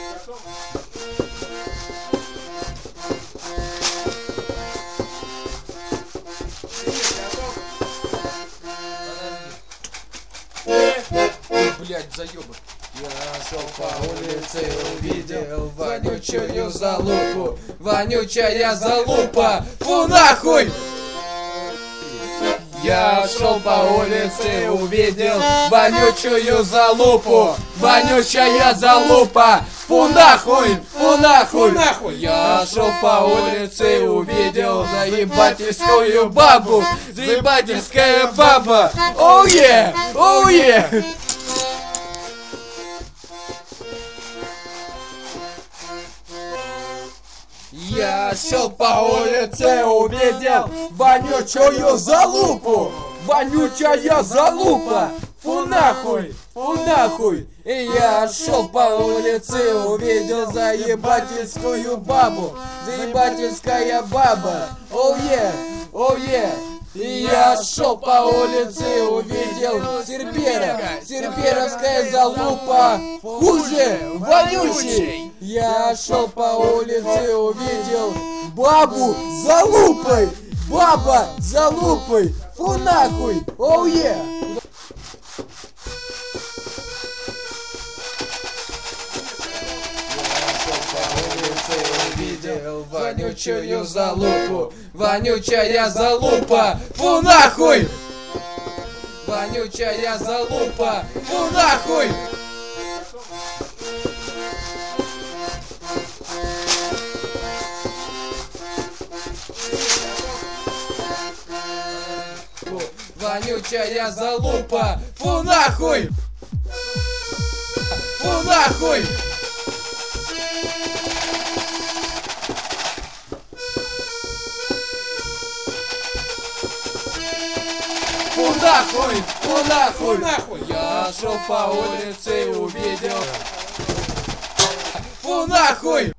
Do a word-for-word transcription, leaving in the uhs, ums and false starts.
Блять, заебок. Я шел по улице, увидел вонючую залупу. Вонючая залупа, фу нахуй! Я шел по улице, увидел вонючую залупу. Вонючая залупа, фу нахуй, фу нахуй, нахуй. Я шел по улице, увидел заебательскую бабу. Заебательская баба, оу е, оу е. Я шел по улице, увидел вонючую залупу. Вонючая залупа, фу нахуй, фу нахуй. И я шел по улице, увидел заебательскую бабу. Заебательская баба, оу е, оу е. И я шел по улице, увидел серпера. Серперовская залупа, хуже, вонючий. Я шел по улице, увидел бабу за лупой. Баба за лупой, фу нахуй, оу е. Увидел вонючую залупу. Вонючая залупа, фу нахуй. Вонючая залупа, фу нахуй. Вонючая залупа, фу нахуй. Фу нахуй. Фу нахуй, фу нахуй, нахуй. Я шел по улице, увидел. Фу нахуй.